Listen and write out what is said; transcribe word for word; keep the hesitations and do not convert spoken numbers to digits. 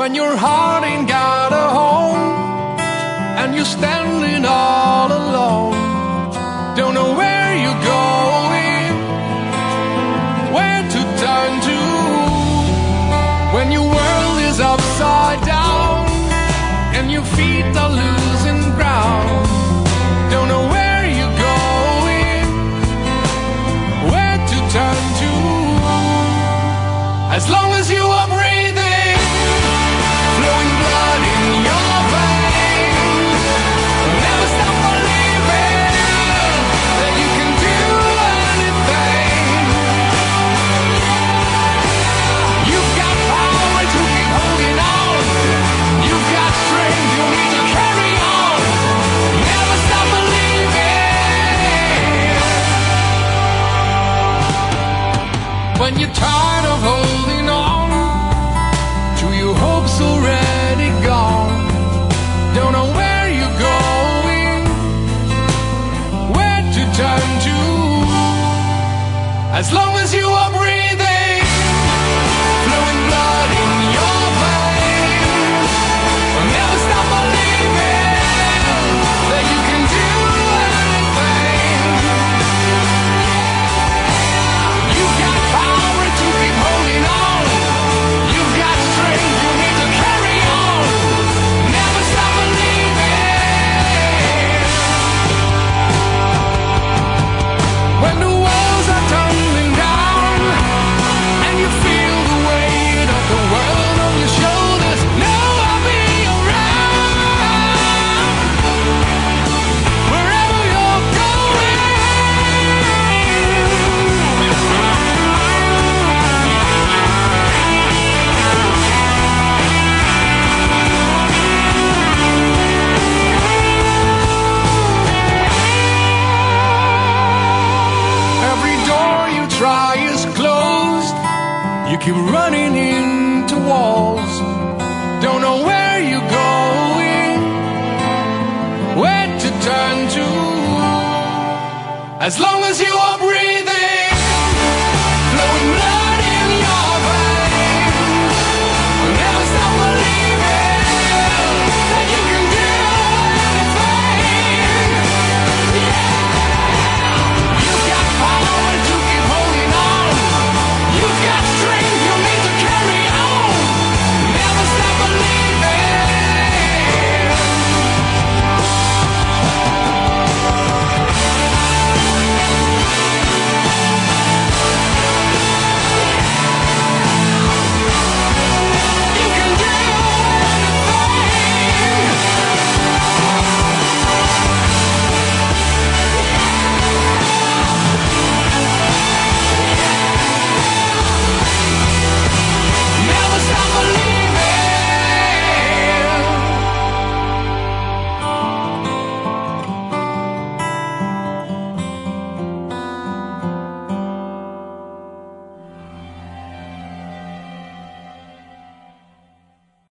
when your heart ain't got a home and you're standing all alone, don't know where you're going, where to turn to, when your world is upside down and your feet are losing ground, don't know where you're going, where to turn to. As long as you are breathing, flowing blood in your veins, never stop believing that you can do anything. You've got power to keep holding on, you've got strength you need to carry on, never stop believing. When you're tired of holding on to your hopes already gone, don't know where you're going, where to turn to. As long as you are breathing, flowing blood in your veins, never stop believing that you can do anything. You've got power to keep holding on, you've got strength you need to carry on, never stop believing. When the walls are tumbling down and you feel the weight of the world on your shoulders, know I'll be around wherever you're going. Every door you try is closed, you keep running into walls, don't know where you're going, where to turn to. As long as you are breathing,